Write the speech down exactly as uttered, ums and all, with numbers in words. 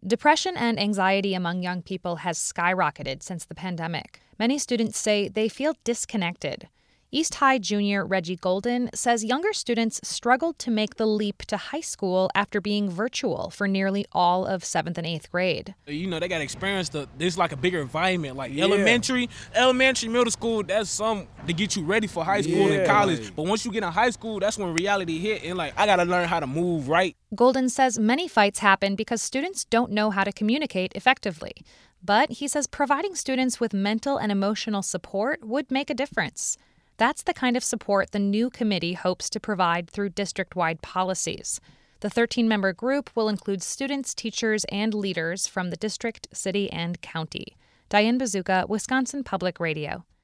Depression and anxiety among young people has skyrocketed since the pandemic. Many students say they feel disconnected. East High junior Reggie Golden says younger students struggled to make the leap to high school after being virtual for nearly all of seventh and eighth grade. You know, they got to experience the, this like a bigger environment, like Yeah. elementary, elementary, middle school, that's some to get you ready for high school Yeah, and college. like- But once you get in high school, that's when reality hit, and like, I got to learn how to move right. Golden says many fights happen because students don't know how to communicate effectively. But he says providing students with mental and emotional support would make a difference. That's the kind of support the new committee hopes to provide through district-wide policies. The thirteen-member group will include students, teachers, and leaders from the district, city, and county. Diane Bazooka, Wisconsin Public Radio.